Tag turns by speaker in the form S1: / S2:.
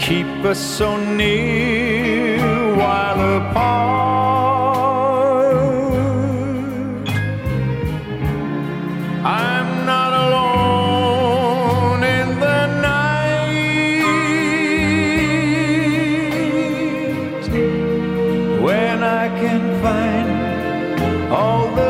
S1: keep us so near while apart. I'm not alone in the night when I can find all the